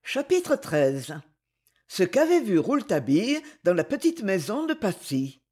Chapitre XIII. Ce qu'avait vu Rouletabille dans la petite maison de Passy.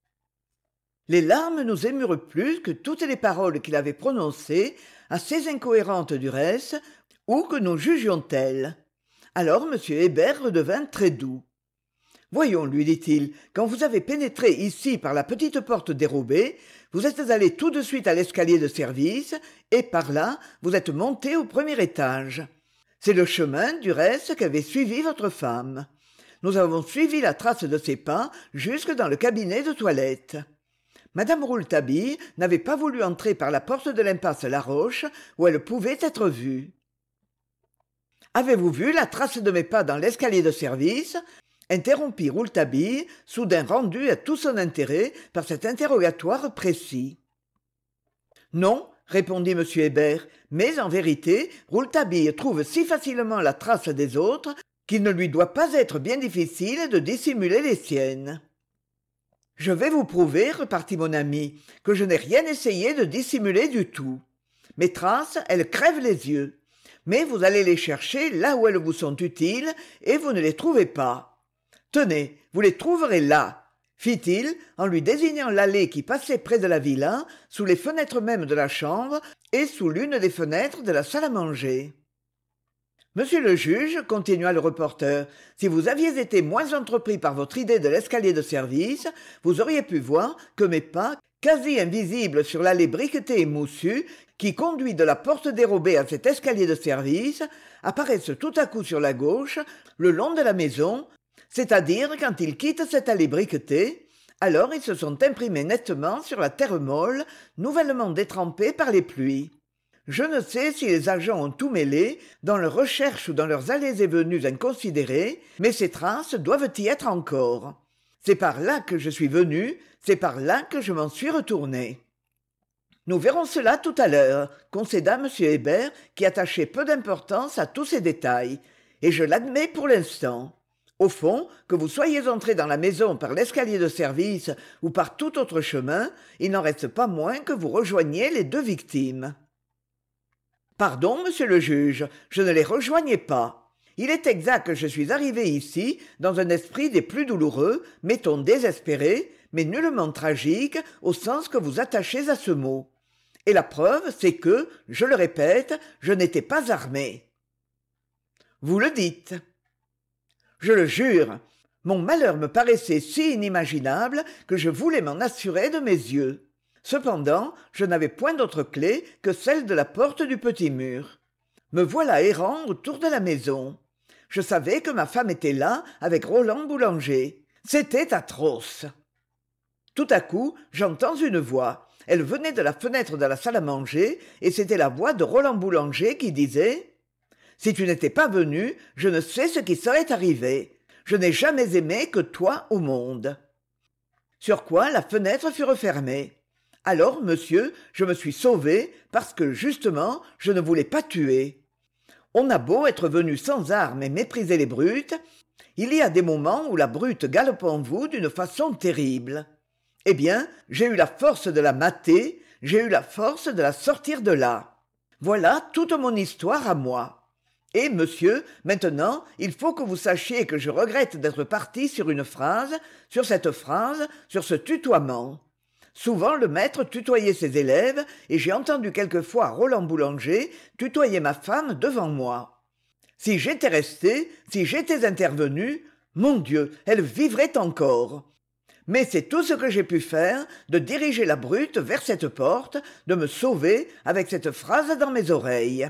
Les larmes nous émurent plus que toutes les paroles qu'il avait prononcées, assez incohérentes du reste, ou que nous jugions telles. Alors M. Hébert redevint très doux. « Voyons, lui dit-il, quand vous avez pénétré ici par la petite porte dérobée, vous êtes allé tout de suite à l'escalier de service, et par là, vous êtes monté au premier étage. C'est le chemin, du reste, qu'avait suivi votre femme. Nous avons suivi la trace de ses pas jusque dans le cabinet de toilette. Madame Rouletabille n'avait pas voulu entrer par la porte de l'impasse Laroche, où elle pouvait être vue. Avez-vous vu la trace de mes pas dans l'escalier de service ? Interrompit Rouletabille, soudain rendu à tout son intérêt par cet interrogatoire précis. Non, répondit M. Hébert, mais en vérité, Rouletabille trouve si facilement la trace des autres qu'il ne lui doit pas être bien difficile de dissimuler les siennes. Je vais vous prouver, repartit mon ami, que je n'ai rien essayé de dissimuler du tout. Mes traces, elles crèvent les yeux. Mais vous allez les chercher là où elles vous sont utiles, et vous ne les trouvez pas. Tenez, vous les trouverez là, fit-il, en lui désignant l'allée qui passait près de la villa, sous les fenêtres même de la chambre, et sous l'une des fenêtres de la salle à manger. Monsieur le juge, continua le reporter, si vous aviez été moins entrepris par votre idée de l'escalier de service, vous auriez pu voir que mes pas, quasi invisibles sur l'allée briquetée et moussue, qui conduit de la porte dérobée à cet escalier de service, apparaissent tout à coup sur la gauche, le long de la maison, c'est-à-dire quand ils quittent cette allée briquetée, alors ils se sont imprimés nettement sur la terre molle, nouvellement détrempée par les pluies. Je ne sais si les agents ont tout mêlé, dans leurs recherches ou dans leurs allées et venues inconsidérées, mais ces traces doivent y être encore. C'est par là que je suis venu, c'est par là que je m'en suis retourné. Nous verrons cela tout à l'heure, concéda M. Hébert, qui attachait peu d'importance à tous ces détails, et je l'admets pour l'instant. Au fond, que vous soyez entré dans la maison par l'escalier de service ou par tout autre chemin, il n'en reste pas moins que vous rejoigniez les deux victimes. Pardon, monsieur le juge, je ne les rejoignais pas. Il est exact que je suis arrivé ici dans un esprit des plus douloureux, mettons désespéré, mais nullement tragique au sens que vous attachez à ce mot. Et la preuve, c'est que, je le répète, je n'étais pas armé. Vous le dites. Je le jure, mon malheur me paraissait si inimaginable que je voulais m'en assurer de mes yeux. Cependant, je n'avais point d'autre clé que celle de la porte du petit mur. Me voilà errant autour de la maison. Je savais que ma femme était là avec Roland Boulanger. C'était atroce. Tout à coup, j'entends une voix. Elle venait de la fenêtre de la salle à manger, et c'était la voix de Roland Boulanger qui disait « Si tu n'étais pas venu, je ne sais ce qui serait arrivé. Je n'ai jamais aimé que toi au monde. » Sur quoi la fenêtre fut refermée. Alors, monsieur, je me suis sauvé parce que, justement, je ne voulais pas tuer. On a beau être venu sans armes et mépriser les brutes, il y a des moments où la brute galope en vous d'une façon terrible. Eh bien, j'ai eu la force de la mater, j'ai eu la force de la sortir de là. Voilà toute mon histoire à moi. Et, monsieur, maintenant, il faut que vous sachiez que je regrette d'être parti sur une phrase, sur cette phrase, sur ce tutoiement. Souvent le maître tutoyait ses élèves, et j'ai entendu quelquefois Roland Boulanger tutoyer ma femme devant moi. Si j'étais resté, si j'étais intervenu, mon Dieu, elle vivrait encore. Mais c'est tout ce que j'ai pu faire, de diriger la brute vers cette porte, de me sauver avec cette phrase dans mes oreilles.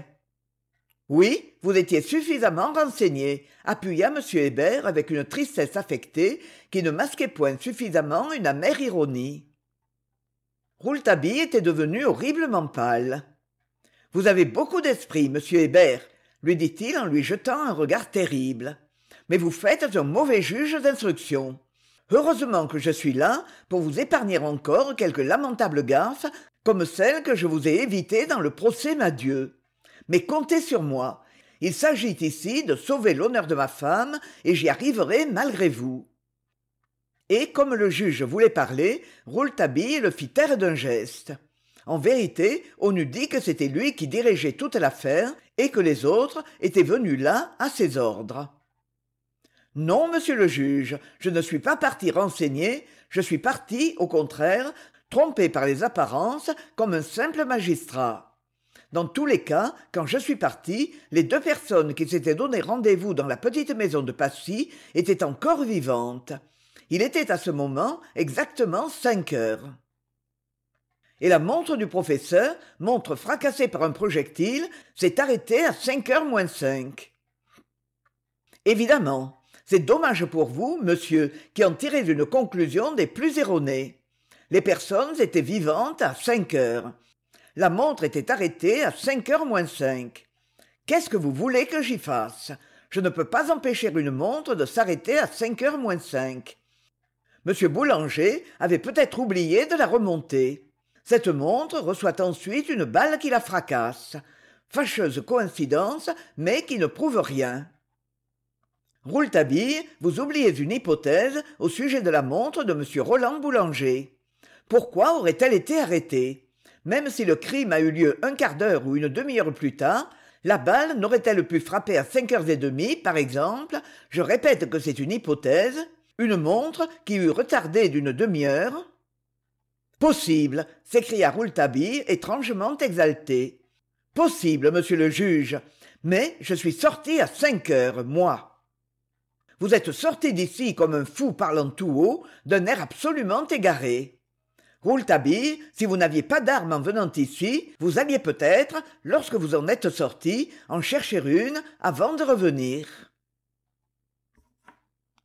Oui, vous étiez suffisamment renseigné, appuya M. Hébert avec une tristesse affectée qui ne masquait point suffisamment une amère ironie. Rouletabille était devenu horriblement pâle. « Vous avez beaucoup d'esprit, monsieur Hébert, » lui dit-il en lui jetant un regard terrible. « Mais vous faites un mauvais juge d'instruction. Heureusement que je suis là pour vous épargner encore quelques lamentables gaffes comme celles que je vous ai évitées dans le procès Madieu. Mais comptez sur moi. Il s'agit ici de sauver l'honneur de ma femme et j'y arriverai malgré vous. » Et comme le juge voulait parler, Rouletabille le fit taire d'un geste. En vérité, on eût dit que c'était lui qui dirigeait toute l'affaire et que les autres étaient venus là à ses ordres. Non, monsieur le juge, je ne suis pas parti renseigner, je suis parti, au contraire, trompé par les apparences comme un simple magistrat. Dans tous les cas, quand je suis parti, les 2 personnes qui s'étaient donné rendez-vous dans la petite maison de Passy étaient encore vivantes. Il était à ce moment exactement 5 heures. Et la montre du professeur, montre fracassée par un projectile, s'est arrêtée à 5 heures moins 5. Évidemment, c'est dommage pour vous, monsieur, qui en tirez une conclusion des plus erronées. Les personnes étaient vivantes à 5 heures. La montre était arrêtée à 5 heures moins 5. Qu'est-ce que vous voulez que j'y fasse? Je ne peux pas empêcher une montre de s'arrêter à 5 heures moins 5. Monsieur Boulanger avait peut-être oublié de la remonter. Cette montre reçoit ensuite une balle qui la fracasse. Fâcheuse coïncidence, mais qui ne prouve rien. Rouletabille, vous oubliez une hypothèse au sujet de la montre de monsieur Roland Boulanger. Pourquoi aurait-elle été arrêtée? Même si le crime a eu lieu un quart d'heure ou une demi-heure plus tard, la balle n'aurait-elle pu frapper à 5h30, par exemple? Je répète que c'est une hypothèse. Une montre qui eût retardé d'une demi-heure? Possible, s'écria Rouletabille, étrangement exalté. Possible, monsieur le juge, mais je suis sorti à 5 heures, moi. Vous êtes sorti d'ici comme un fou parlant tout haut, d'un air absolument égaré. Rouletabille, si vous n'aviez pas d'arme en venant ici, vous alliez peut-être, lorsque vous en êtes sorti, en chercher une avant de revenir.